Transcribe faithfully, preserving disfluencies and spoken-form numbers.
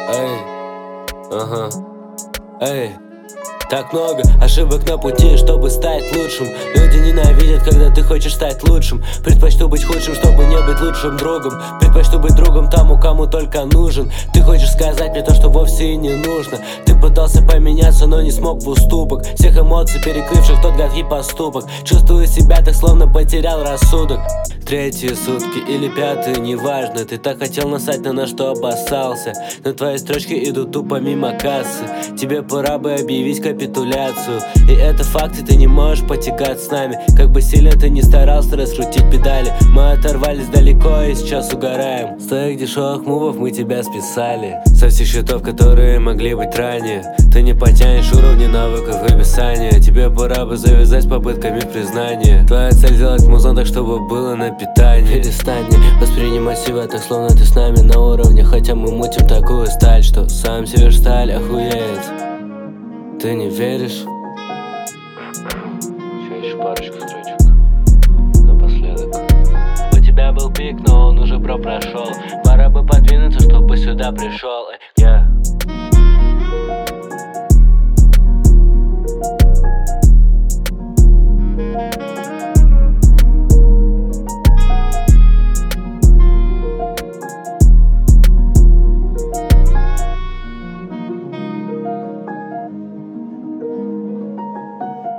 Эй, ага, эй. Так много ошибок на пути, чтобы стать лучшим. Люди ненавидят, когда ты хочешь стать лучшим. Предпочту быть худшим, чтобы не быть лучшим другом. Предпочту быть другом тому, кому только нужен. Ты хочешь сказать мне то, что вовсе и не нужно. Ты пытался поменяться, но не смог в уступок всех эмоций, перекрывших тот гадкий поступок. Чувствую себя так, словно потерял рассудок. Третьи сутки или пятые, неважно. Ты так хотел насать, на что обоссался. Но твои строчки идут тупо мимо кассы. Тебе пора бы объявить капитуляцию. И это факт, и ты не можешь потягать с нами. Как бы сильно ты не старался раскрутить педали, мы оторвались далеко и сейчас угораем. С твоих дешевых мувов мы тебя списали. Со всех счетов, которые могли быть ранее. Ты не потянешь уровни навыков и описания. Тебе пора бы завязать с попытками признания. Твоя цель сделать музон так, чтобы было на питание. Перестань не воспринимать себя так, словно ты с нами на уровне. Хотя мы мутим такую сталь, что сам себе сталь охуеет. Ты не веришь? Еще парочку строчек напоследок. У тебя был пик, но он уже про прошел. Пора бы подвинуться, чтобы сюда пришел.